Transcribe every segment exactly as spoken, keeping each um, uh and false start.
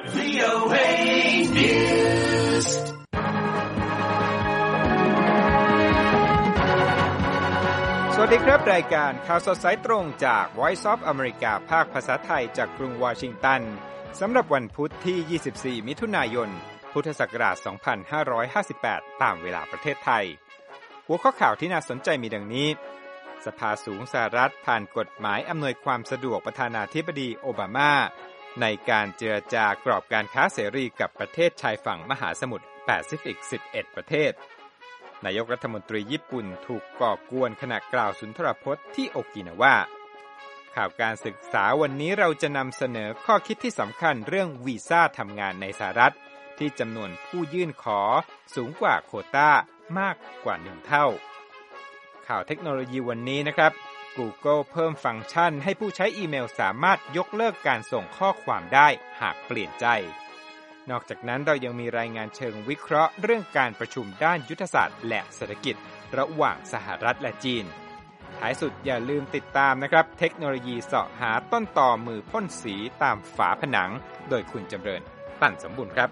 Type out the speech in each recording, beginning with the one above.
วี โอ เอ Newsสวัสดีครับรายการข่าวสดสายตรงจาก Voice of America ภาคภาษาไทยจากกรุงวอชิงตันสำหรับวันพุธที่ยี่สิบสี่มิถุนายนพุทธศักราชสองพันห้าร้อยห้าสิบแปดตามเวลาประเทศไทยหัวข้อข่าวที่น่าสนใจมีดังนี้สภาสูงสหรัฐผ่านกฎหมายอำนวยความสะดวกประธานาธิบดีโอบามาในการเจรจากรอบการค้าเสรีกับประเทศชายฝั่งมหาสมุทรแปซิฟิกสิบเอ็ดประเทศนายกรัฐมนตรีญี่ปุ่นถูกก่อกวนขณะกล่าวสุนทรพจน์ที่โอกินาวาข่าวการศึกษาวันนี้เราจะนำเสนอข้อคิดที่สำคัญเรื่องวีซ่าทำงานในสหรัฐที่จำนวนผู้ยื่นขอสูงกว่าโควต้ามากกว่าหนึ่งเท่าข่าวเทคโนโลยีวันนี้นะครับ Google เพิ่มฟังก์ชันให้ผู้ใช้อีเมลสามารถยกเลิกการส่งข้อความได้หากเปลี่ยนใจนอกจากนั้นเรายังมีรายงานเชิงวิเคราะห์เรื่องการประชุมด้านยุทธศาสตร์และเศรษฐกิจระหว่างสหรัฐและจีนท้ายสุดอย่าลืมติดตามนะครับเทคโนโลยีเสาะหาต้นตอมือพ่นสีตามฝาผนังโดยคุณจำเริญปั่นสมบูรณ์ครับ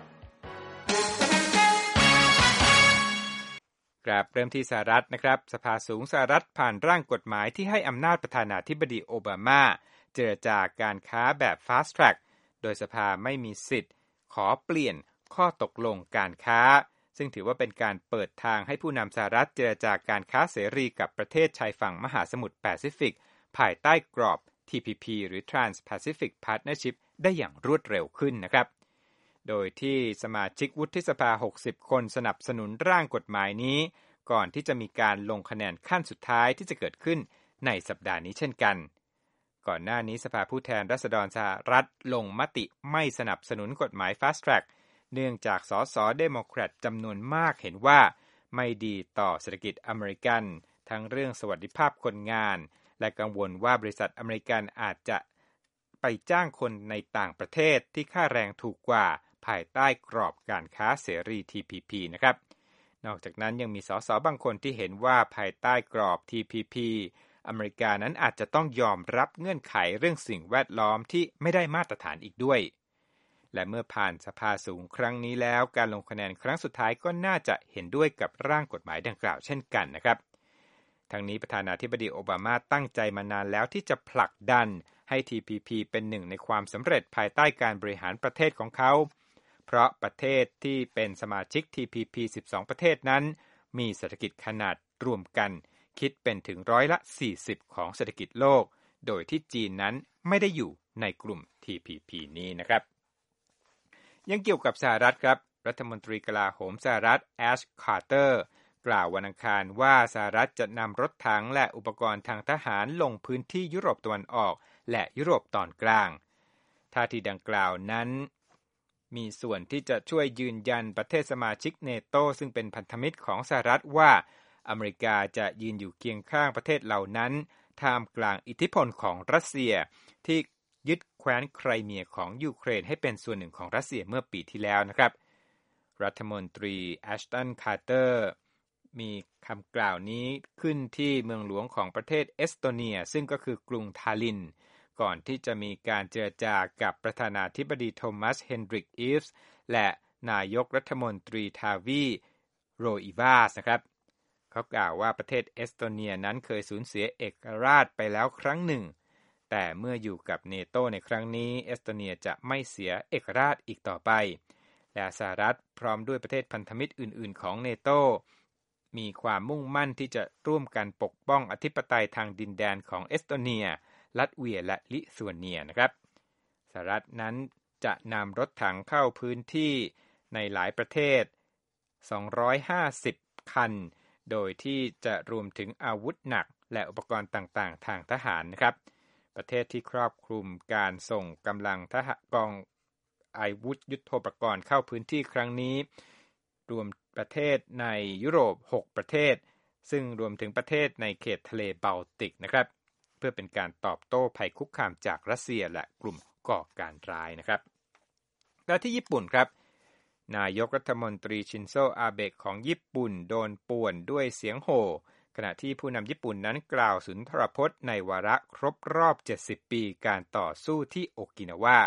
กราบเริ่มที่สหรัฐนะครับสภาสูงสหรัฐผ่านร่างกฎหมายที่ให้อำนาจประธานาธิบดีโอบามาเจรจาการค้าแบบ Fast Track โดยสภาไม่มีสิทธิ์ขอเปลี่ยนข้อตกลงการค้าซึ่งถือว่าเป็นการเปิดทางให้ผู้นำสหรัฐเจรจาการค้าเสรีกับประเทศชายฝั่งมหาสมุทรแปซิฟิกภายใต้กรอบ ที พี พี หรือ Trans-Pacific Partnership ได้อย่างรวดเร็วขึ้นนะครับโดยที่สมาชิกวุฒิสภาหกสิบคนสนับสนุนร่างกฎหมายนี้ก่อนที่จะมีการลงคะแนนขั้นสุดท้ายที่จะเกิดขึ้นในสัปดาห์นี้เช่นกันก่อนหน้านี้สภาผู้แทนราษฎรสหรัฐลงมติไม่สนับสนุนกฎหมาย Fast Track เนื่องจากสสเดโมแครตจำนวนมากเห็นว่าไม่ดีต่อเศรษฐกิจอเมริกันทั้งเรื่องสวัสดิภาพคนงานและกังวลว่าบริษัทอเมริกันอาจจะไปจ้างคนในต่างประเทศที่ค่าแรงถูกกว่าภายใต้กรอบการค้าเสรี ที พี พี นะครับนอกจากนั้นยังมีสสบางคนที่เห็นว่าภายใต้กรอบ ที พี พี อเมริกานั้นอาจจะต้องยอมรับเงื่อนไขเรื่องสิ่งแวดล้อมที่ไม่ได้มาตรฐานอีกด้วยและเมื่อผ่านสภาสูงครั้งนี้แล้วการลงคะแนนครั้งสุดท้ายก็น่าจะเห็นด้วยกับร่างกฎหมายดังกล่าวเช่นกันนะครับทั้งนี้ประธานาธิบดีโอบามาตั้งใจมานานแล้วที่จะผลักดันให้ ที พี พี เป็นหนึ่งในความสำเร็จภายใต้การบริหารประเทศของเขาเพราะประเทศที่เป็นสมาชิก ที พี พี สิบสอง ประเทศนั้นมีเศรษฐกิจขนาดรวมกันคิดเป็นถึงร้อยละสี่สิบของเศรษฐกิจโลกโดยที่จีนนั้นไม่ได้อยู่ในกลุ่ม ที พี พี นี้นะครับยังเกี่ยวกับสหรัฐครับรัฐมนตรีกลาโหมสหรัฐแอชคาร์เตอร์กล่าววันอังคารว่าสหรัฐจะนำรถถังและอุปกรณ์ทางทหารลงพื้นที่ยุโรปตะวันออกและยุโรปตอนกลางท่าทีดังกล่าวนั้นมีส่วนที่จะช่วยยืนยันประเทศสมาชิกเนโตซึ่งเป็นพันธมิตรของสหรัฐว่าอเมริกาจะยืนอยู่เคียงข้างประเทศเหล่านั้นท่ามกลางอิทธิพลของรัสเซียที่ยึดแคว้นไครเมียของยูเครนให้เป็นส่วนหนึ่งของรัสเซียเมื่อปีที่แล้วนะครับรัฐมนตรีแอชตันคาร์เตอร์มีคำกล่าวนี้ขึ้นที่เมืองหลวงของประเทศเอสโตเนียซึ่งก็คือกรุงทาลินก่อนที่จะมีการเจรจากับประธานาธิบดีโทมัสเฮนดริกอีฟส์และนายกรัฐมนตรีทาวีโรอีวาสนะครับเขากล่าวว่าประเทศเอสโตเนียนั้นเคยสูญเสียเอกราชไปแล้วครั้งหนึ่งแต่เมื่ออยู่กับเนโตในครั้งนี้เอสโตเนียจะไม่เสียเอกราชอีกต่อไปและสหรัฐพร้อมด้วยประเทศพันธมิตรอื่นๆของเนโตมีความมุ่งมั่นที่จะร่วมกันปกป้องอธิปไตยทางดินแดนของเอสโตเนียลัตเวียและลิทัวเนียนะครับสหรัฐนั้นจะนำรถถังเข้าพื้นที่ในหลายประเทศสองร้อยห้าสิบคันโดยที่จะรวมถึงอาวุธหนักและอุปกรณ์ต่างๆทางทหารนะครับประเทศที่ครอบคลุมการส่งกำลังทหารกองอาวุธยุทโธปกรณ์เข้าพื้นที่ครั้งนี้รวมประเทศในยุโรปหกประเทศซึ่งรวมถึงประเทศในเขตทะเลบอลติกนะครับเพื่อเป็นการตอบโต้ภัยคุกคามจากรัสเซียและกลุ่มก่อการร้ายนะครับและที่ญี่ปุ่นครับนายกรัฐมนตรีชินโซอาเบะของญี่ปุ่นโดนป่วนด้วยเสียงโห่ขณะที่ผู้นำญี่ปุ่นนั้นกล่าวสุนทรพจน์ในวาระครบรอบเจ็ดสิบปีการต่อสู้ที่โอกินาวา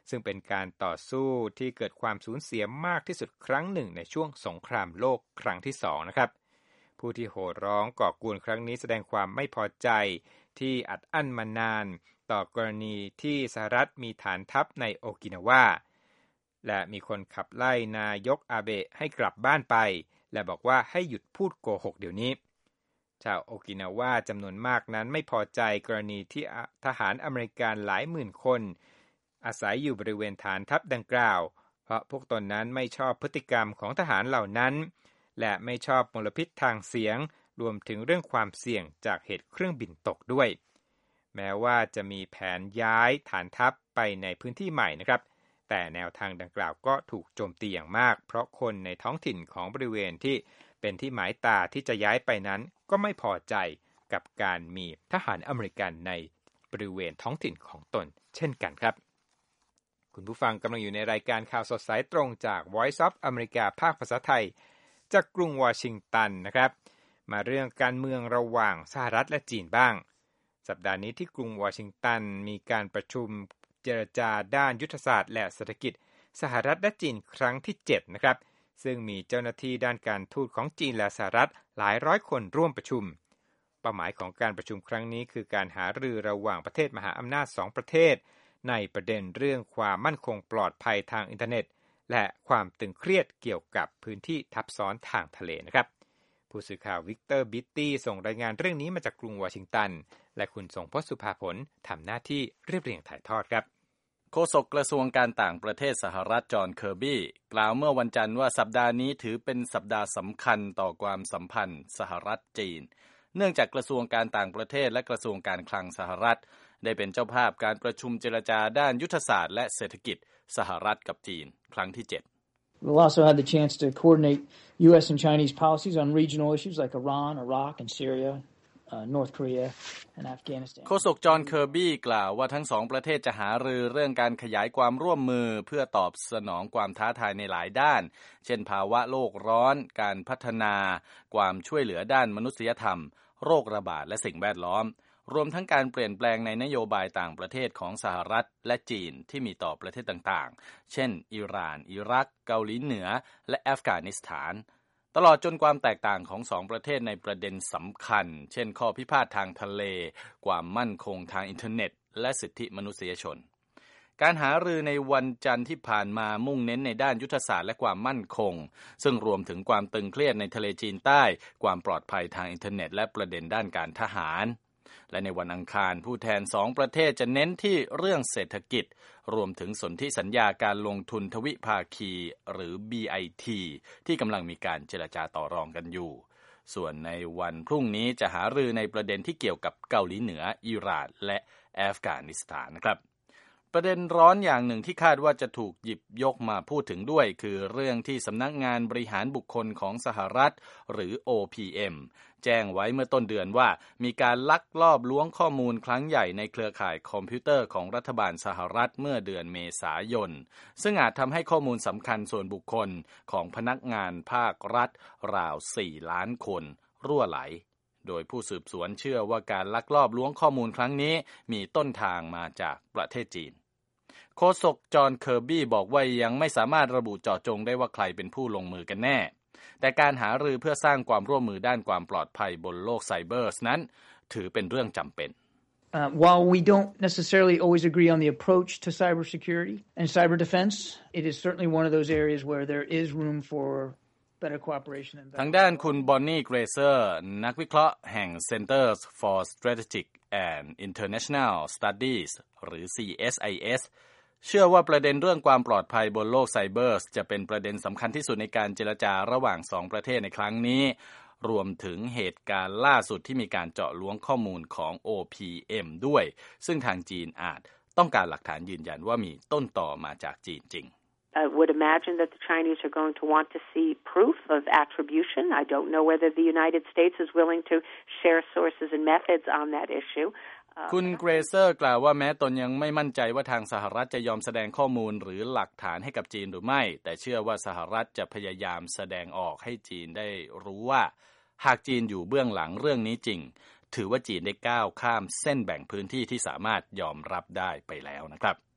ซึ่งเป็นการต่อสู้ที่เกิดความสูญเสียมากที่สุดครั้งหนึ่งในช่วงสงครามโลกครั้งที่สองนะครับผู้ที่โห่ร้องก่อกวนครั้งนี้แสดงความไม่พอใจที่อัดอั้นมานานต่อกรณีที่สหรัฐมีฐานทัพในโอกินาวาและมีคนขับไล่นายกอาเบะให้กลับบ้านไปและบอกว่าให้หยุดพูดโกหกเดี๋ยวนี้ชาวโอกินาวาจำนวนมากนั้นไม่พอใจกรณีที่ทหารอเมริกันหลายหมื่นคนอาศัยอยู่บริเวณฐานทัพดังกล่าวเพราะพวกตนนั้นไม่ชอบพฤติกรรมของทหารเหล่านั้นและไม่ชอบมลพิษทางเสียงรวมถึงเรื่องความเสี่ยงจากเหตุเครื่องบินตกด้วยแม้ว่าจะมีแผนย้ายฐานทัพไปในพื้นที่ใหม่นะครับแต่แนวทางดังกล่าวก็ถูกโจมตีอย่างมากเพราะคนในท้องถิ่นของบริเวณที่เป็นที่หมายตาที่จะย้ายไปนั้นก็ไม่พอใจกับการมีทหารอเมริกันในบริเวณท้องถิ่นของตนเช่นกันครับคุณผู้ฟังกำลังอยู่ในรายการข่าวสดสายตรงจาก Voice of America ภาคภาษาไทยจากกรุงวอชิงตันนะครับมาเรื่องการเมืองระหว่างสหรัฐและจีนบ้างสัปดาห์นี้ที่กรุงวอชิงตันมีการประชุมเจรจาด้านยุทธศาสตร์และเศรษฐกิจสหรัฐและจีนครั้งที่เจ็ดนะครับซึ่งมีเจ้าหน้าที่ด้านการทูตของจีนและสหรัฐหลายร้อยคนร่วมประชุมเป้าหมายของการประชุมครั้งนี้คือการหารือระหว่างประเทศมหาอำนาจสองประเทศในประเด็นเรื่องความมั่นคงปลอดภัยทางอินเทอร์เน็ตและความตึงเครียดเกี่ยวกับพื้นที่ทับซ้อนทางทะเลนะครับผู้สื่อข่าววิกเตอร์บิตตี้ส่งรายงานเรื่องนี้มาจากกรุงวอชิงตันและคุณทรงพจน์สุภาผลทำหน้าที่เรียบเรียงถ่ายทอดครับโฆษกกระทรวงการต่างประเทศสหรัฐจอห์นเคอร์บี้กล่าวเมื่อวันจันทร์ว่าสัปดาห์นี้ถือเป็นสัปดาห์สำคัญต่อความสัมพันธ์สหรัฐจีนเนื่องจากกระทรวงการต่างประเทศและกระทรวงการคลังสหรัฐได้เป็นเจ้าภาพการประชุมเจรจาด้านยุทธศาสตร์และเศรษฐกิจสหรัฐกับจีนครั้งที่เจ็ด We'll also have the chance to coordinate U S and Chinese policies on regional issues like Iran, Iraq, and Syria, uh, North Korea, and Afghanistan. โฆษกจอห์นเคอร์บี้กล่าวว่าทั้งสองประเทศจะหารือเรื่องการขยายความร่วมมือเพื่อตอบสนองความท้าทายในหลายด้านเช่นภาวะโลกร้อนการพัฒนาความช่วยเหลือด้านมนุษยธรรมโรคระบาดและสิ่งแวดล้อมรวมทั้งการเปลี่ยนแปลงในนโยบายต่างประเทศของสหรัฐและจีนที่มีต่อประเทศต่างๆเช่นอิหร่านอิรักเกาหลีเหนือและอัฟกานิสถานตลอดจนความแตกต่างของสองประเทศในประเด็นสำคัญเช่นข้อพิพาททางทะเลความมั่นคงทางอินเทอร์เน็ตและสิทธิมนุษยชนการหารือในวันจันทร์ที่ผ่านมามุ่งเน้นในด้านยุทธศาสตร์และความมั่นคงซึ่งรวมถึงความตึงเครียดในทะเลจีนใต้ความปลอดภัยทางอินเทอร์เน็ตและประเด็นด้านการทหารและในวันอังคารผู้แทนสองประเทศจะเน้นที่เรื่องเศรษฐกิจรวมถึงสนธิสัญญาการลงทุนทวิภาคีหรือ บี ไอ ที ที่กำลังมีการเจรจาต่อรองกันอยู่ส่วนในวันพรุ่งนี้จะหารือในประเด็นที่เกี่ยวกับเกาหลีเหนืออิหร่านและอัฟกานิสถานนะครับประเด็นร้อนอย่างหนึ่งที่คาดว่าจะถูกหยิบยกมาพูดถึงด้วยคือเรื่องที่สำนักงานบริหารบุคคลของสหรัฐหรือ โอ พี เอ็ม แจ้งไว้เมื่อต้นเดือนว่ามีการลักลอบล้วงข้อมูลครั้งใหญ่ในเครือข่ายคอมพิวเตอร์ของรัฐบาลสหรัฐเมื่อเดือนเมษายนซึ่งอาจทำให้ข้อมูลสำคัญส่วนบุคคลของพนักงานภาครัฐราวสี่ล้านคนรั่วไหลโดยผู้สืบสวนเชื่อว่าการลักลอบล้วงข้อมูลครั้งนี้มีต้นทางมาจากประเทศจีนโฆษกจอห์นเคอร์บี้บอกว่ายังไม่สามารถระบุเจาะจงได้ว่าใครเป็นผู้ลงมือกันแน่แต่การหารือเพื่อสร้างความร่วมมือด้านความปลอดภัยบนโลกไซเบอร์นั้นถือเป็นเรื่องจำเป็น Uh, while we don't necessarily always agree on the approach to cybersecurity and cyber defense, it is certainly one of those areas where there is room for better cooperation and better ทางด้านคุณบอนนี่เกรเซอร์นักวิเคราะห์แห่ง Centers for Strategic and International Studies หรือ ซี เอส ไอ เอส เชื่อว่าประเด็นเรื่องความปลอดภัยบนโลกไซเบอร์จะเป็นประเด็นสำคัญที่สุดในการเจรจาระหว่างสองประเทศในครั้งนี้รวมถึงเหตุการณ์ล่าสุดที่มีการเจาะล้วงข้อมูลของ โอ พี เอ็ม ด้วยซึ่งทางจีนอาจต้องการหลักฐานยืนยันว่ามีต้นต่อมาจากจีนจริง I would imagine that the Chinese are going to want to see proof of attribution. I don't know whether the United States is willing to share sources and methods on that issue. คุณเกรเซอร์กล่าวว่าแม้ตนยังไม่มั่นใจว่าทางสหรัฐจะยอมแสดงข้อมูลหรือหลักฐานให้กับจีนหรือไม่แต่เชื่อว่าสหรัฐจะพยายามแสดงออกให้จีนได้รู้ว่าหากจีนอยู่เบื้องหลังเรื่องนี้จริงถือว่าจีนได้ก้าวข้ามเส้นแบ่งพื้นที่ที่สามารถยอมรับได้ไปแล้วนะครับ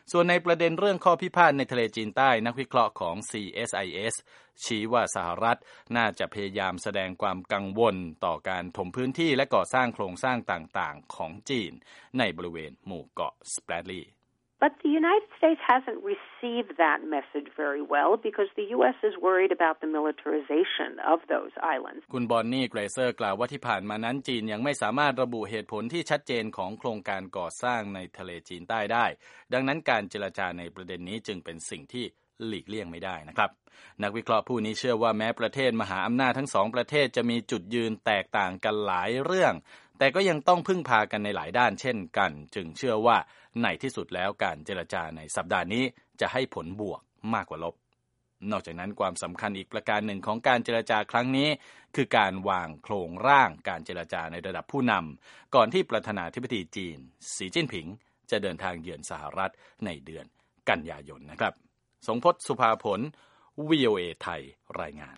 ส่วนในประเด็นเรื่องข้อพิพาทในทะเลจีนใต้นักวิเคราะห์ของ ซี เอส ไอ เอส ชี้ว่าสหรัฐน่าจะพยายามแสดงความกังวลต่อการถมพื้นที่และก่อสร้างโครงสร้างต่างๆของจีนในบริเวณหมู่เกาะสแปรดลีย์ But the United States hasn't received that message very well because the U S is worried about the militarization of those islands. คุณบอนนี่ เกรเซอร์กล่าวว่าที่ผ่านมานั้นจีนยังไม่สามารถระบุเหตุผลที่ชัดเจนของโครงการก่อสร้างในทะเลจีนใต้ได้ดังนั้นการเจรจาในประเด็นนี้จึงเป็นสิ่งที่หลีกเลี่ยงไม่ได้นะครับนักวิเคราะห์ผู้นี้เชื่อว่าแม้ประเทศมหาอำนาจทั้งสองประเทศจะมีจุดยืนแตกต่างกันหลายเรื่องแต่ก็ยังต้องพึ่งพากันในหลายด้านเช่นกันจึงเชื่อว่าในที่สุดแล้วการเจรจาในสัปดาห์นี้จะให้ผลบวกมากกว่าลบนอกจากนั้นความสำคัญอีกประการหนึ่งของการเจรจาครั้งนี้คือการวางโครงร่างการเจรจาในระดับผู้นำก่อนที่ประธานาธิบดีจีนสีจิ้นผิงจะเดินทางเยือนสหรัฐในเดือนกันยายนนะครับสงพจน์ สุภาผล วี โอ เอ ไทยรายงาน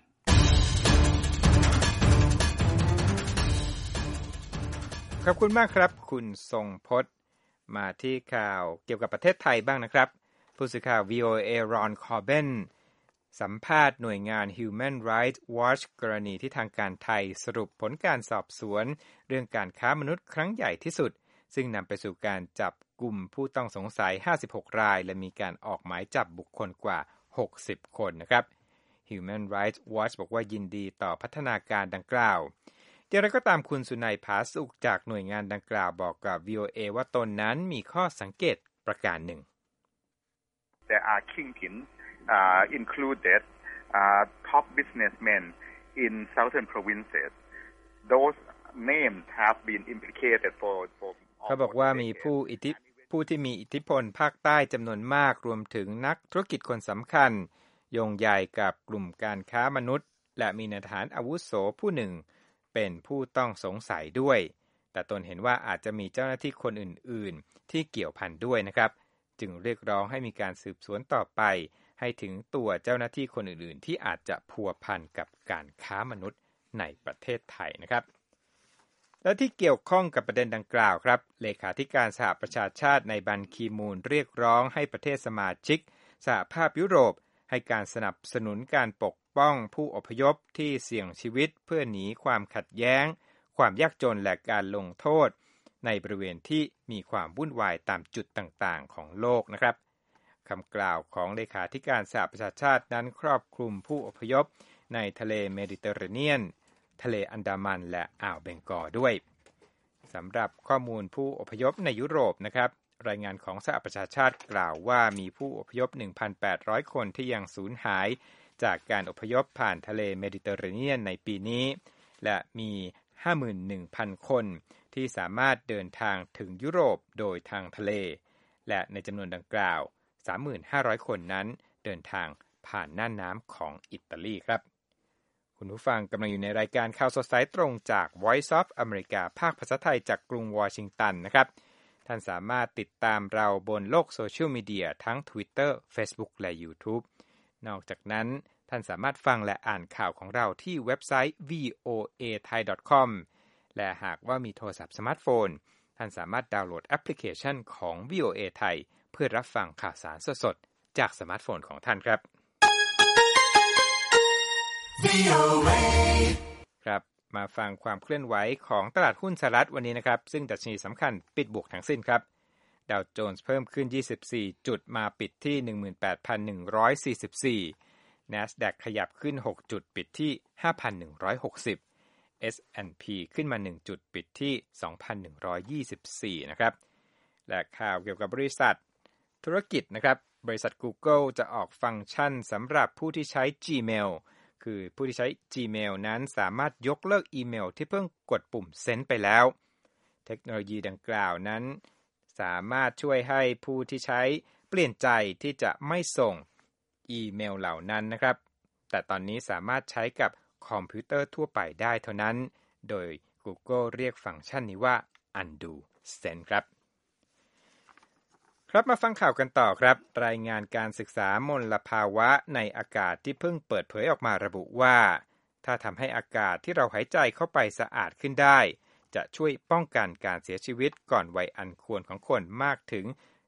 ขอบคุณมากครับคุณทรงพจน์มาที่ข่าวเกี่ยวกับประเทศไทยบ้างนะครับผู้สื่อข่าว วี โอ เอ รอน คอร์เบนสัมภาษณ์หน่วยงาน Human Rights Watch กรณีที่ทางการไทยสรุปผลการสอบสวนเรื่องการค้ามนุษย์ครั้งใหญ่ที่สุดซึ่งนำไปสู่การจับกลุ่มผู้ต้องสงสัยห้าสิบหกรายและมีการออกหมายจับบุคคลกว่าหกสิบคนนะครับ Human Rights Watch บอกว่ายินดีต่อพัฒนาการดังกล่าวอย่างไรก็ตามคุณสุนัยผาสุขจากหน่วยงานดังกล่าวบอกกับ วี โอ เอ ว่าตนนั้นมีข้อสังเกตประการหนึ่ง There are kingpins uh, included uh, top businessmen in southern provinces. Those names have been implicated for for เขาบอกว่ามีผู้อิทธิผู้ที่มีอิทธิพลภาคใต้จำนวนมากรวมถึงนักธุรกิจคนสำคัญโยงใยกับกลุ่มการค้ามนุษย์และมีนายทหารอาวุโสผู้หนึ่งเป็นผู้ต้องสงสัยด้วยแต่ตนเห็นว่าอาจจะมีเจ้าหน้าที่คนอื่นๆที่เกี่ยวพันด้วยนะครับจึงเรียกร้องให้มีการสืบสวนต่อไปให้ถึงตัวเจ้าหน้าที่คนอื่นๆที่อาจจะพัวพันกับการค้ามนุษย์ในประเทศไทยนะครับและที่เกี่ยวข้องกับประเด็นดังกล่าวครับเลขาธิการสหประชาชาติในบันคีมูนเรียกร้องให้ประเทศสมาชิกสหภาพยุโรปให้การสนับสนุนการปกป้องผู้อพยพที่เสี่ยงชีวิตเพื่อหนีความขัดแย้งความยากจนและการลงโทษในบริเวณที่มีความวุ่นวายตามจุดต่างๆของโลกนะครับคำกล่าวของเลขาธิการสหประชาชาตินั้นครอบคลุมผู้อพยพในทะเลเมดิเตอร์เรเนียนทะเลอันดามันและอ่าวเบงกอลด้วยสำหรับข้อมูลผู้อพยพในยุโรปนะครับรายงานของสหประชาชาติกล่าวว่ามีผู้อพยพ หนึ่งพันแปดร้อย คนที่ยังสูญหายจากการอพยพผ่านทะเลเมดิเตอร์เรเนียนในปีนี้และมี ห้าหมื่นหนึ่งพัน คนที่สามารถเดินทางถึงยุโรปโดยทางทะเลและในจำนวนดังกล่าว สามพันห้าร้อย คนนั้นเดินทางผ่านน่านน้ำของอิตาลีครับคุณผู้ฟังกำลังอยู่ในรายการข่าวสดสายตรงจาก Voice of America ภาคภาษาไทยจากกรุงวอชิงตันนะครับท่านสามารถติดตามเราบนโลกโซเชียลมีเดียทั้ง Twitter Facebook และ YouTube นอกจากนั้นท่านสามารถฟังและอ่านข่าวของเราที่เว็บไซต์ วี โอ เอ ไทย ดอท คอม และหากว่ามีโทรศัพท์สมาร์ทโฟนท่านสามารถดาวน์โหลดแอปพลิเคชันของ วี โอ เอ ไทยเพื่อรับฟังข่าวสารสดๆจากสมาร์ทโฟนของท่านครับ วี โอ เอ ครับมาฟังความเคลื่อนไหวของตลาดหุ้นสหรัฐวันนี้นะครับซึ่งดัชนีสำคัญปิดบวกทั้งสิ้นครับดาวโจนส์เพิ่มขึ้นยี่สิบสี่จุดมาปิดที่ หนึ่งหมื่นแปดพันหนึ่งร้อยสี่สิบสี่ NASDAQ ขยับขึ้นหกจุดปิดที่ ห้าพันหนึ่งร้อยหกสิบ เอส แอนด์ พี ขึ้นมาหนึ่งจุดปิดที่ สองพันหนึ่งร้อยยี่สิบสี่ นะครับและข่าวเกี่ยวกับบริษัทธุรกิจนะครับบริษัท Google จะออกฟังก์ชันสำหรับผู้ที่ใช้ Gmail คือผู้ที่ใช้ Gmail นั้นสามารถยกเลิกอีเมลที่เพิ่งกดปุ่ม Send ไปแล้วเทคโนโลยีดังกล่าวนั้นสามารถช่วยให้ผู้ที่ใช้เปลี่ยนใจที่จะไม่ส่งอีเมลเหล่านั้นนะครับแต่ตอนนี้สามารถใช้กับคอมพิวเตอร์ทั่วไปได้เท่านั้นโดย Google เรียกฟังก์ชันนี้ว่า Undo Send ครับครับมาฟังข่าวกันต่อครับรายงานการศึกษามลภาวะในอากาศที่เพิ่งเปิดเผยออกมาระบุว่าถ้าทำให้อากาศที่เราหายใจเข้าไปสะอาดขึ้นได้จะช่วยป้องกันการเสียชีวิตก่อนวัยอันควรของคนมากถึง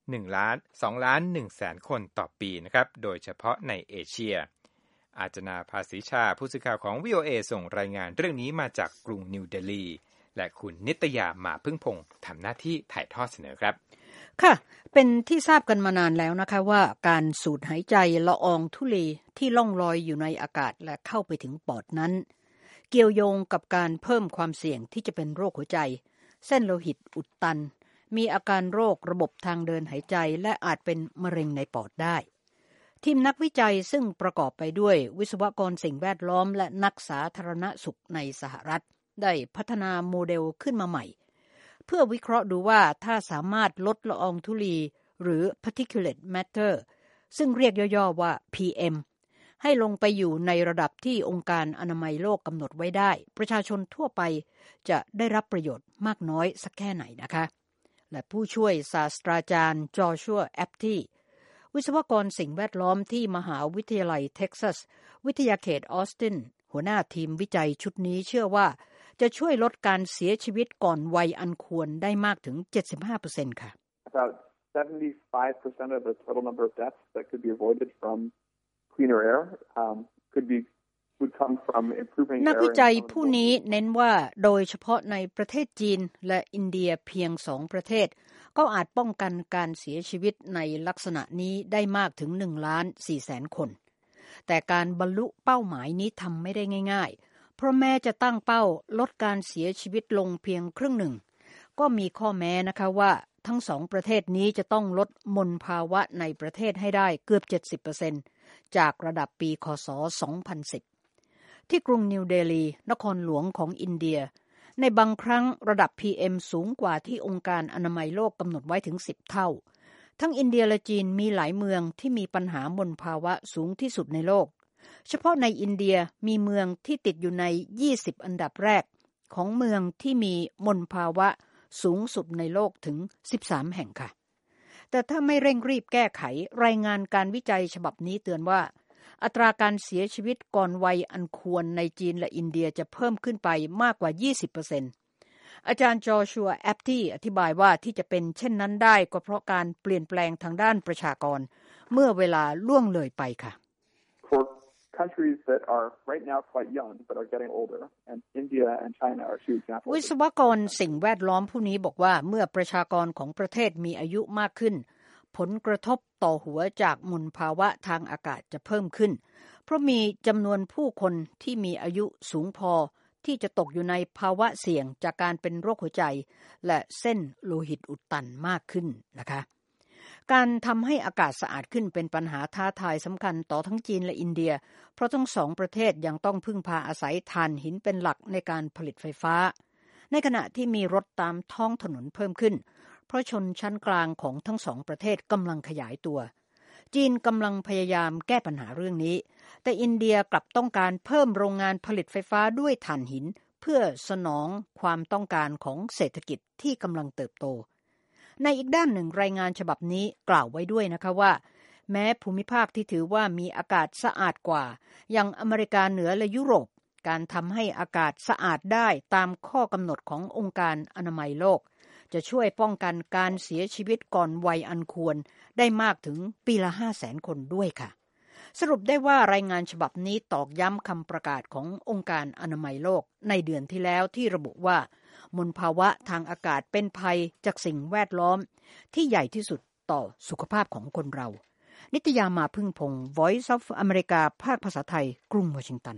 หนึ่งล้านสองล้านหนึ่งแสนคนต่อปีนะครับโดยเฉพาะในเอเชียอาจนาภาษีชาผู้สื่อข่าวของ วี โอ เอ ส่งรายงานเรื่องนี้มาจากกรุงนิวเดลีและคุณนิตยามาพึ่งพงษ์ทำหน้าที่ถ่ายทอดเสนอครับค่ะเป็นที่ทราบกันมานานแล้วนะคะว่าการสูดหายใจละอองธุลีที่ล่องลอยอยู่ในอากาศและเข้าไปถึงปอดนั้นเกี่ยวโยงกับการเพิ่มความเสี่ยงที่จะเป็นโรคหัวใจเส้นโลหิตอุดตันมีอาการโรคระบบทางเดินหายใจและอาจเป็นมะเร็งในปอดได้ทีมนักวิจัยซึ่งประกอบไปด้วยวิศวกรสิ่งแวดล้อมและนักสาธารณสุขในสหรัฐได้พัฒนาโมเดลขึ้นมาใหม่เพื่อวิเคราะห์ดูว่าถ้าสามารถลดละอองธุลีหรือ particulate matter ซึ่งเรียกย่อๆว่า พี เอ็ม ให้ลงไปอยู่ในระดับที่องค์การอนามัยโลกกำหนดไว้ได้ประชาชนทั่วไปจะได้รับประโยชน์มากน้อยสักแค่ไหนนะคะและผู้ช่วยศาสตราจารย์จอชัวแอปตี้วิศวกรสิ่งแวดล้อมที่มหาวิทยาลัยเท็กซัสวิทยาเขตออสตินหัวหน้าทีมวิจัยชุดนี้เชื่อว่าจะช่วยลดการเสียชีวิตก่อนวัยอันควรได้มากถึง เจ็ดสิบห้าเปอร์เซ็นต์ ค่ะ About seventy-five percent of the total number of deaths that could be avoided from cleaner air um, could be would come from improving นักวิจัยผู้นี้เน้นว่าโดยเฉพาะในประเทศจีนและอินเดียเพียงสองประเทศก็อาจป้องกันการเสียชีวิตในลักษณะนี้ได้มากถึงหนึ่งล้านสี่แสนคนแต่การบรรลุเป้าหมายนี้ทำไม่ได้ง่ายๆเพราะแม้จะตั้งเป้าลดการเสียชีวิตลงเพียงครึ่งหนึ่งก็มีข้อแม้นะคะว่าทั้งสองประเทศนี้จะต้องลดมลภาวะในประเทศให้ได้เกือบ เจ็ดสิบเปอร์เซ็นต์ จากระดับปีคศสองพันสิบที่กรุงนิวเดลีนครหลวงของอินเดียในบางครั้งระดับ พี เอ็ม สูงกว่าที่องค์การอนามัยโลกกำหนดไว้ถึงสิบเท่าทั้งอินเดียและจีนมีหลายเมืองที่มีปัญหามลภาวะสูงที่สุดในโลกเฉพาะในอินเดียมีเมืองที่ติดอยู่ในยี่สิบอันดับแรกของเมืองที่มีมลภาวะสูงสุดในโลกถึงสิบสามแห่งค่ะแต่ถ้าไม่เร่งรีบแก้ไขรายงานการวิจัยฉบับนี้เตือนว่าอัตราการเสียชีวิตก่อนวัยอันควรในจีนและอินเดียจะเพิ่มขึ้นไปมากกว่า ยี่สิบเปอร์เซ็นต์ อาจารย์จอชัวแอปตี้อธิบายว่าที่จะเป็นเช่นนั้นได้ก็เพราะการเปลี่ยนแปลงทางด้านประชากรเมื่อเวลาล่วงเลยไปค่ะ For countries that are right now quite young but are getting older and India and China are two examples วิศวกรสิ่งแวดล้อมผู้นี้บอกว่าเมื่อประชากรของประเทศมีอายุมากขึ้นผลกระทบต่อหัวจากมลภาวะทางอากาศจะเพิ่มขึ้นเพราะมีจำนวนผู้คนที่มีอายุสูงพอที่จะตกอยู่ในภาวะเสี่ยงจากการเป็นโรคหัวใจและเส้นโลหิตอุดตันมากขึ้นนะคะการทำให้อากาศสะอาดขึ้นเป็นปัญหาท้าทายสำคัญต่อทั้งจีนและอินเดียเพราะทั้งสองประเทศยังต้องพึ่งพาอาศัยถ่านหินเป็นหลักในการผลิตไฟฟ้าในขณะที่มีรถตามท้องถนนเพิ่มขึ้นเพราะชนชั้นกลางของทั้งสองประเทศกำลังขยายตัวจีนกำลังพยายามแก้ปัญหาเรื่องนี้แต่อินเดียกลับต้องการเพิ่มโรงงานผลิตไฟฟ้าด้วยถ่านหินเพื่อสนองความต้องการของเศรษฐกิจที่กำลังเติบโตในอีกด้านหนึ่งรายงานฉบับนี้กล่าวไว้ด้วยนะคะว่าแม้ภูมิภาคที่ถือว่ามีอากาศสะอาดกว่าอย่างอเมริกาเหนือและยุโรปการทำให้อากาศสะอาดได้ตามข้อกำหนดขององค์การอนามัยโลกจะช่วยป้องกันการเสียชีวิตก่อนวัยอันควรได้มากถึงปีละ ห้าแสน คนด้วยค่ะสรุปได้ว่ารายงานฉบับนี้ตอกย้ำคำประกาศขององค์การอนามัยโลกในเดือนที่แล้วที่ระบุว่ามลภาวะทางอากาศเป็นภัยจากสิ่งแวดล้อมที่ใหญ่ที่สุดต่อสุขภาพของคนเรานิตยามาพึ่งพงศ์ Voice of America ภาคภาษาไทยกรุงวอชิงตัน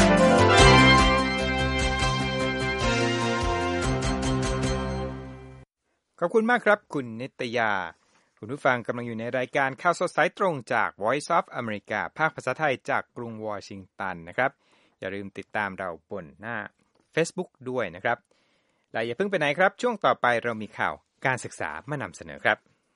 ขอบคุณมากครับคุณนิตยาคุณผู้ฟังกำลังอยู่ในรายการข่าวสดสายตรงจาก Voice of America ภาคภาษาไทยจากกรุงวอชิงตันนะครับอย่าลืมติดตามเราบนหน้า Facebook ด้วยนะครับและอย่าเพิ่งไปไหนครับช่วงต่อไปเรามีข่าวการศึกษามานำเสนอครับ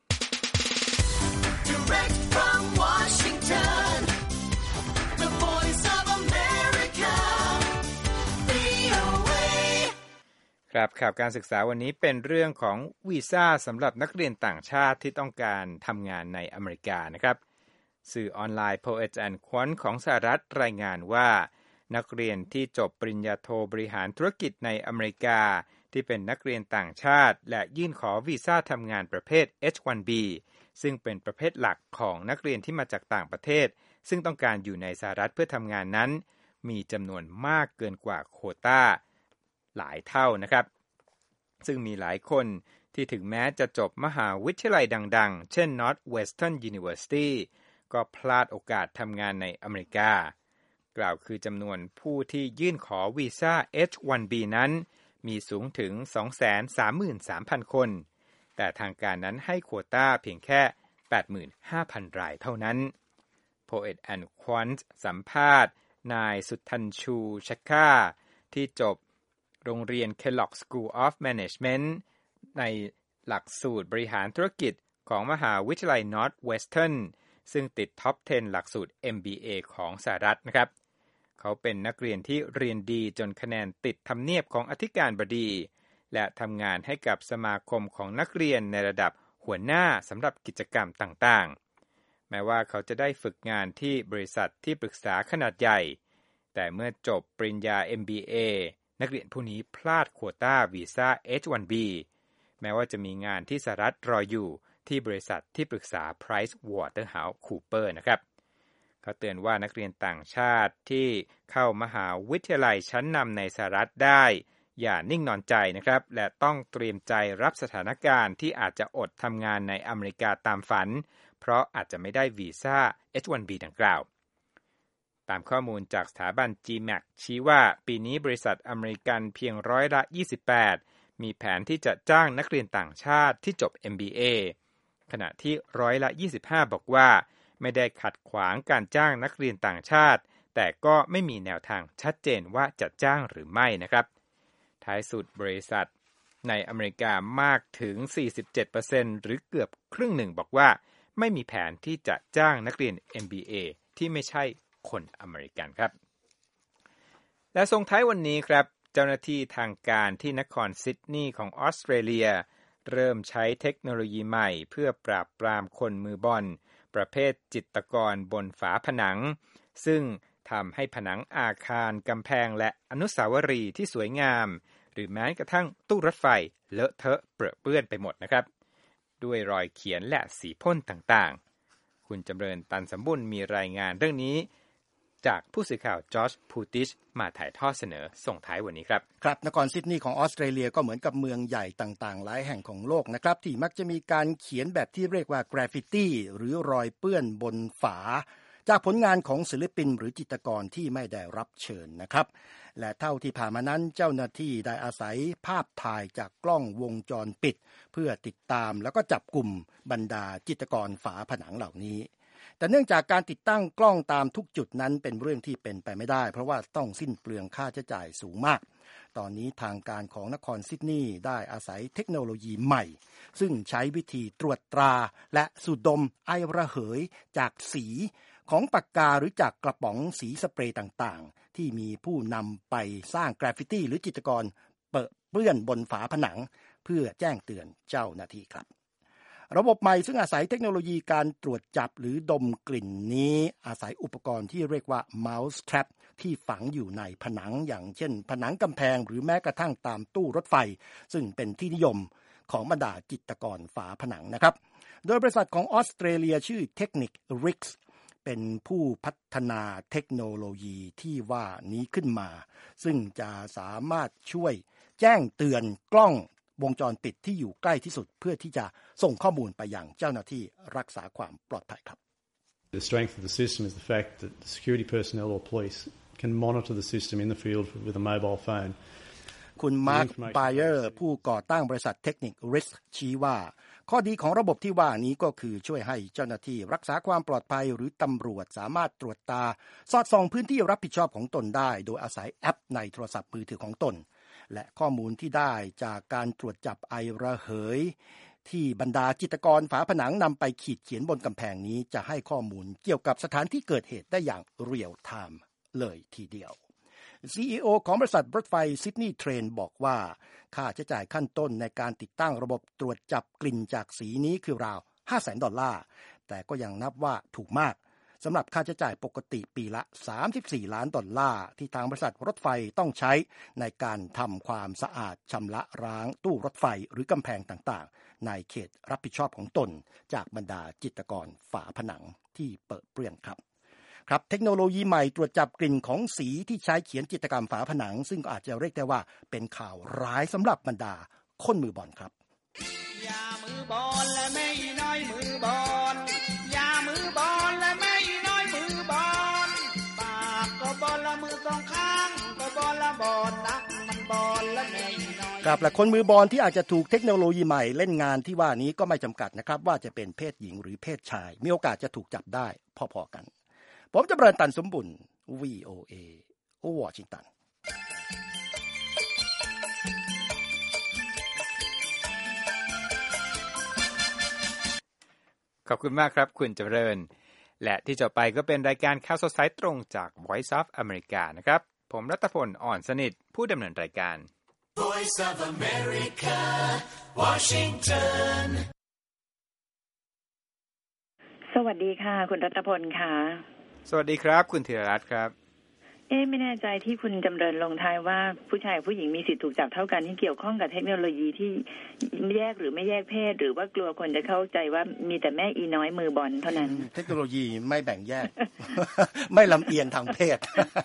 Direct from Washington, the Voice of America, วี โอ เอครับข่าวการศึกษาวันนี้เป็นเรื่องของวีซ่าสำหรับนักเรียนต่างชาติที่ต้องการทำงานในอเมริกานะครับสื่อออนไลน์ Poets and Quant ของสหรัฐรายงานว่านักเรียนที่จบปริญญาโทบริหารธุรกิจในอเมริกาที่เป็นนักเรียนต่างชาติและยื่นขอวีซ่าทำงานประเภท เอช วัน บี ซึ่งเป็นประเภทหลักของนักเรียนที่มาจากต่างประเทศซึ่งต้องการอยู่ในสหรัฐเพื่อทำงานนั้นมีจำนวนมากเกินกว่าโควต้าหลายเท่านะครับซึ่งมีหลายคนที่ถึงแม้จะจบมหาวิทยาลัยดังๆเช่น Northwestern University ก็พลาดโอกาสทำงานในอเมริกากล่าวคือจำนวนผู้ที่ยื่นขอวีซ่า เอช วัน บี นั้นมีสูงถึง สองแสนสามหมื่นสามพัน คนแต่ทางการนั้นให้โควต้าเพียงแค่ แปดหมื่นห้าพัน รายเท่านั้น Poet and Quant สัมภาษณ์นายสุทันชูชักค่าที่จบโรงเรียน Kellogg School of Management ในหลักสูตรบริหารธุรกิจของมหาวิทยาลัย Northwestern ซึ่งติดท็อป สิบ หลักสูตร เอ็ม บี เอ ของสหรัฐนะครับเขาเป็นนักเรียนที่เรียนดีจนคะแนนติดทำเนียบของอธิการบดีและทำงานให้กับสมาคมของนักเรียนในระดับหัวหน้าสำหรับกิจกรรมต่างๆแม้ว่าเขาจะได้ฝึกงานที่บริษัทที่ปรึกษาขนาดใหญ่แต่เมื่อจบปริญญา เอ็ม บี เอ นักเรียนผู้นี้พลาดโควต้าวีซ่า เอช วัน บี แม้ว่าจะมีงานที่สหรัฐรออยู่ที่บริษัทที่ปรึกษา Price Waterhouse Cooper นะครับเขาเตือนว่านักเรียนต่างชาติที่เข้ามหาวิทยาลัยชั้นนำในสหรัฐได้อย่านิ่งนอนใจนะครับและต้องเตรียมใจรับสถานการณ์ที่อาจจะอดทำงานในอเมริกาตามฝันเพราะอาจจะไม่ได้วีซ่า เอช วัน บี ดังกล่าวตามข้อมูลจากสถาบัน จี แมค ชี้ว่าปีนี้บริษัทอเมริกันเพียงร้อยละยี่สิบแปดมีแผนที่จะจ้างนักเรียนต่างชาติที่จบ เอ็ม บี เอ ขณะที่ร้อยละยี่สิบห้าบอกว่าไม่ได้ขัดขวางการจ้างนักเรียนต่างชาติแต่ก็ไม่มีแนวทางชัดเจนว่าจะจ้างหรือไม่นะครับท้ายสุดบริษัทในอเมริกามากถึง สี่สิบเจ็ดเปอร์เซ็นต์ หรือเกือบครึ่งหนึ่งบอกว่าไม่มีแผนที่จะจ้างนักเรียน เอ็ม บี เอ ที่ไม่ใช่คนอเมริกันครับและส่งท้ายวันนี้ครับเจ้าหน้าที่ทางการที่นครซิดนีย์ของออสเตรเลียเริ่มใช้เทคโนโลยีใหม่เพื่อปราบปรามคนมือบอลประเภทจิตรกรบนฝาผนังซึ่งทำให้ผนังอาคารกำแพงและอนุสาวรีย์ที่สวยงามหรือแม้กระทั่งตู้รถไฟเลอะเทอะเปรอะเปื้อนไปหมดนะครับด้วยรอยเขียนและสีพ่นต่างๆคุณจำเริญตันสมบุญมีรายงานเรื่องนี้จากผู้สื่อข่าวจอร์จพูติชมาถ่ายทอดเสนอส่งท้ายวันนี้ครับครับนครซิดนีย์ของออสเตรเลียก็เหมือนกับเมืองใหญ่ต่างๆหลายแห่งของโลกนะครับที่มักจะมีการเขียนแบบที่เรียกว่ากราฟฟิตี้หรือรอยเปื้อนบนฝาจากผลงานของศิลปินหรือจิตรกรที่ไม่ได้รับเชิญนะครับและเท่าที่ผ่านมานั้นเจ้าหน้าที่ได้อาศัยภาพถ่ายจากกล้องวงจรปิดเพื่อติดตามแล้วก็จับกลุ่มบรรดาจิตรกรฝาผนังเหล่านี้แต่เนื่องจากการติดตั้งกล้องตามทุกจุดนั้นเป็นเรื่องที่เป็นไปไม่ได้เพราะว่าต้องสิ้นเปลืองค่าใช้จ่ายสูงมากตอนนี้ทางการของนครซิดนีย์ได้อาศัยเทคโนโลยีใหม่ซึ่งใช้วิธีตรวจตราและสูดดมไอระเหยจากสีของปากกาหรือจากกระป๋องสีสเปรย์ต่างๆที่มีผู้นำไปสร้างกราฟฟิตี้หรือจิตรกรเปรอะเปื้อนบนฝาผนังเพื่อแจ้งเตือนเจ้าหน้าที่ครับระบบใหม่ซึ่งอาศัยเทคโนโลยีการตรวจจับหรือดมกลิ่นนี้อาศัยอุปกรณ์ที่เรียกว่า mouse trap ที่ฝังอยู่ในผนังอย่างเช่นผนังกำแพงหรือแม้กระทั่งตามตู้รถไฟซึ่งเป็นที่นิยมของบรรดาจิตรกรฝาผนังนะครับโดยบริษัทของออสเตรเลียชื่อ Technic Rigs เป็นผู้พัฒนาเทคโนโลยีที่ว่านี้ขึ้นมาซึ่งจะสามารถช่วยแจ้งเตือนกล้องวงจรปิดที่อยู่ใกล้ที่สุดเพื่อที่จะส่งข้อมูลไปยังเจ้าหน้าที่รักษาความปลอดภัยครับ The strength of the system is the fact that the security personnel or police can monitor the system in the field with a mobile phone. คุณมาร์คไบเออร์ผู้ก่อตั้งบริษัทเทคนิคริสชี้ว่าข้อดีของระบบที่ว่านี้ก็คือช่วยให้เจ้าหน้าที่รักษาความปลอดภัยหรือตำรวจสามารถตรวจตาสอดส่องพื้นที่รับผิดชอบของตนได้โดยอาศัยแอปในโทรศัพท์มือถือของตนและข้อมูลที่ได้จากการตรวจจับไอระเหยที่บรรดาจิตรกรฝาผนังนำไปขีดเขียนบนกำแพงนี้จะให้ข้อมูลเกี่ยวกับสถานที่เกิดเหตุได้อย่างเรียลไทม์เลยทีเดียว ซี อี โอ ของบริษัทรถไฟซิดนีย์เทรนบอกว่าค่าใช้จ่ายขั้นต้นในการติดตั้งระบบตรวจจับกลิ่นจากสีนี้คือราว ห้าแสน ดอลลาร์แต่ก็ยังนับว่าถูกมากสำหรับค่าใช้จ่ายปกติปีละสามสิบสี่ล้านดอลลาร์ที่ทางบริษัทรถไฟต้องใช้ในการทำความสะอาดชำระร้างตู้รถไฟหรือกำแพงต่างๆในเขตรับผิดชอบของตนจากบรรดาจิตรกรฝาผนังที่เปิดเปลื้อนครับครับเทคโนโลยีใหม่ตรวจจับกลิ่นของสีที่ใช้เขียนจิตรกรรมฝาผนังซึ่งก็อาจจะเรียกได้ว่าเป็นข่าวร้ายสำหรับบรรดาคนมือบอลครับอย่ามือบอลและไม่น้อยมือบอลอย่ามือบอลและไม่น้อยมือบอลปากก็บอลละมือสองข้างก็บอลละบอลนักมันบอลและไม่น้อยครับและคนมือบอลที่อาจจะถูกเทคโนโลยีใหม่เล่นงานที่ว่านี้ก็ไม่จำกัดนะครับว่าจะเป็นเพศหญิงหรือเพศชายมีโอกาสจะถูกจับได้พอๆกันผมจะเริญตันสมบุญ วี โอ เอ วอชิงตันขอบคุณมากครับคุณเจริญและที่จะไปก็เป็นรายการข่าวสดสายตรงจาก Voice of America นะครับผมรัตพลอ่อนสนิทผู้ดำเนินรายการ Voice of America Washington สวัสดีค่ะคุณรัตพลค่ะสวัสดีครับคุณธีรรัตน์ครับเอ๊ะไม่แน่ใจที่คุณจำเริญลงท้ายว่าผู้ชายผู้หญิงมีสิทธิ์ถูกจับเท่ากันที่เกี่ยวข้องกับเทคโนโลยีที่แยกหรือไม่แยกเพศหรือว่ากลัวคนจะเข้าใจว่ามีแต่แม่อีน้อยมือบอลเท่านั้นเทคโนโลยีไม่แบ่งแยก ไม่ลำเอียงทางเพศ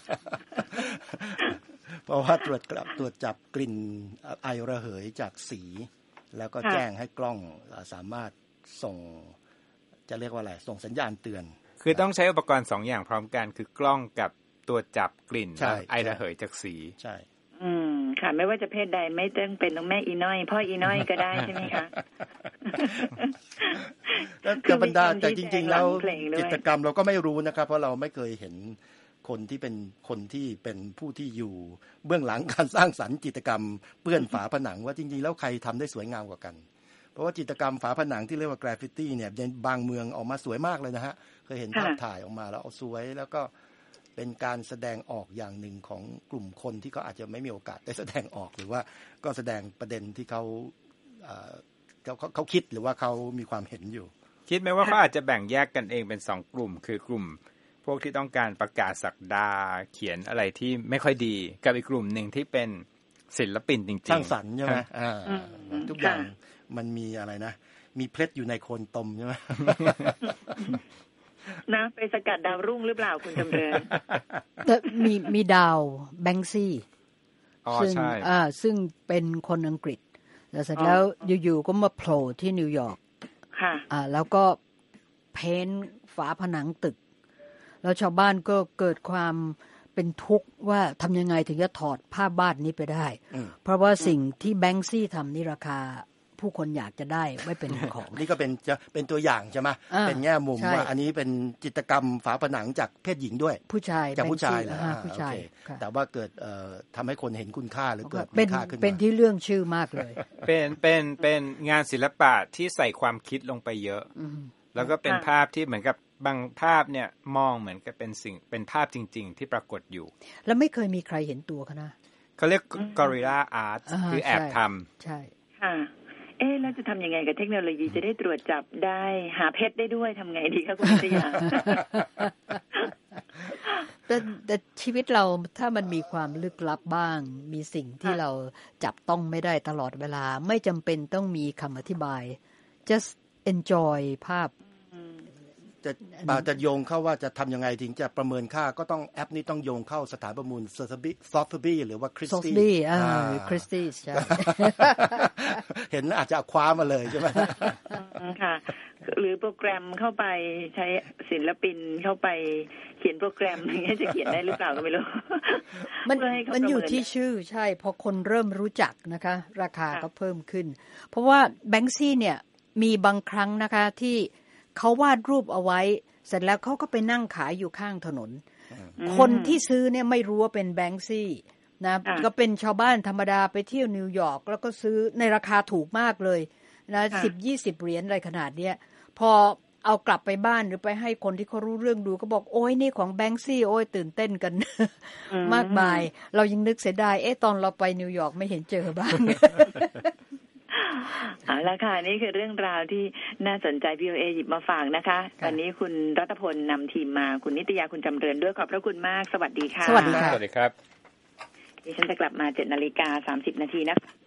เพราะว่าตรวจกลับตรวจจับกลิ่นไอระเหยจากสีแล้วก็แจ้งให้กล้องสามารถส่งจะเรียกว่าอะไรส่งสัญญาณเตือนคือต้องใช้อุปกรณ์สองอย่างพร้อมกันคือกล้องกับตัวจับกลิ่นไอระเหยจากสีใช่อืมค่ะไม่ว่าจะเพศใดไม่ต้องเป็นต้องแม่อีน้อยพ่ออีน้อยก็ได้ใช่ไหมคะคือบรรดาแต่จริงๆแล้วจิตรกรรมเราก็ไม่รู้นะครับเพราะเราไม่เคยเห็นคนที่เป็นคนที่เป็นผู้ที่อยู่เบื้องหลังการสร้างสรรค์จิตรกรรมเปื้อนฝาผนังว่าจริงๆแล้วใครทำได้สวยงามกว่ากันเพราะว่าจิตรกรรมฝาผนังที่เรียกว่ากราฟฟิตี้เนี่ยในบางเมืองออกมาสวยมากเลยนะฮะเคยเห็นภาพถ่ายออกมาแล้วเอาสวยแล้วก็เป็นการแสดงออกอย่างหนึ่งของกลุ่มคนที่เขาอาจจะไม่มีโอกาสได้แสดงออกหรือว่าก็แสดงประเด็นที่เขาเขาเขาคิดหรือว่าเขามีความเห็นอยู่คิดไหมว่าเขาอาจจะแบ่งแยกกันเองเป็นสองกลุ่มคือกลุ่มพวกที่ต้องการประกาศศักดาเขียนอะไรที่ไม่ค่อยดีกับอีกกลุ่มหนึ่งที่เป็นศิลปินจริงๆสร้างสรรค์ใช่ไหมทุกอย่างมันมีอะไรนะมีเพชรอยู่ในโคนตมใช่ไหมนะไปสกัดดาวรุ่งหรือเปล่าคุณจำเริญแต่มีมีดาวแบงซี่ซึ่งอ่าซึ่งเป็นคนอังกฤษแล้วเสร็จแล้วอยู่ๆก็มาโผล่ที่นิวยอร์กค่ะอ่าแล้วก็เพ้นฝาผนังตึกแล้วชาวบ้านก็เกิดความเป็นทุกข์ว่าทำยังไงถึงจะถอดผ้าบ้านนี้ไปได้เพราะว่าสิ่งที่แบงซี่ทำนี่ราคาผู้คนอยากจะได้ไม่เป็นของนี่ก็เป็นจะเป็นตัวอย่างใช่ไหมเป็นแง่มุมว่าอันนี้เป็นจิตรกรรมฝาผนังจากเพศหญิงด้วยผู้ชายจากผู้ชายนะผู้ชายแต่ว่าเกิดทำให้คนเห็นคุณค่าหรือเกิดมีค่าขึ้นมาเป็นที่เรื่องชื่อมากเลยเป็นเป็นเป็นงานศิลปะที่ใส่ความคิดลงไปเยอะแล้วก็เป็นภาพที่เหมือนกับบางภาพเนี่ยมองเหมือนกับเป็นสิ่งเป็นภาพจริงๆที่ปรากฏอยู่แล้วไม่เคยมีใครเห็นตัวเขานะเขาเรียก Guerrilla Art คือแอบทำใช่ค่ะเอ๊ะแล้วจะทำยังไงกับเทคโนโลยีจะได้ตรวจจับได้หาเพชรได้ด้วยทำไงดีคะคุณวิทยาแต่แต่ชีวิตเราถ้ามันมีความลึกลับบ้างมีสิ่งที่เราจับต้องไม่ได้ตลอดเวลาไม่จำเป็นต้องมีคำอธิบาย just enjoy ภาพจะบาจะโยงเข้าว่าจะทำยังไงถึงจะประเมินค่าก็ต้องแอปนี้ต้องโยงเข้าสถานประมูล Sotheby's หรือว่า Christie อ่า Christie ใช่เห็นอาจจะคว้ามาเลยใช่ไหมค่ะหรือโปรแกรมเข้าไปใช้ศิลปินเข้าไปเขียนโปรแกรมอย่างเงี้ยจะเขียนได้หรือเปล่าก็ไม่รู้มันมันอยู่ที่ชื่อใช่พอคนเริ่มรู้จักนะคะราคาก็เพิ่มขึ้นเพราะว่าแบงค์ซี่เนี่ยมีบางครั้งนะคะที่เขาวาดรูปเอาไว้เสร็จแล้วเขาก็ไปนั่งขายอยู่ข้างถนนคนที่ซื้อเนี่ยไม่รู้ว่าเป็นแบงค์ซี่นะก็เป็นชาวบ้านธรรมดาไปเที่ยวนิวยอร์กแล้วก็ซื้อในราคาถูกมากเลยนะสิบยี่สิบเหรียญอะไรขนาดเนี้ยพอเอากลับไปบ้านหรือไปให้คนที่เขารู้เรื่องดูก็บอกโอ้ยนี่ของแบงค์ซี่โอ้ยตื่นเต้นกันมากมายเรายังนึกเสียดายเอ๊ะตอนเราไปนิวยอร์กไม่เห็นเจอบ้างเอาละค่ะนี่คือเรื่องราวที่น่าสนใจ วี โอ เอ หยิบมาฝากนะคะวันนี้คุณรัตพลนำทีมมาคุณนิตยาคุณจำเริญด้วยขอบพระคุณมากสวัสดีค่ะสวัสดีครับสวัสดีครับดิฉันจะกลับมา เจ็ดนาฬิกาสามสิบนาทีนะคะ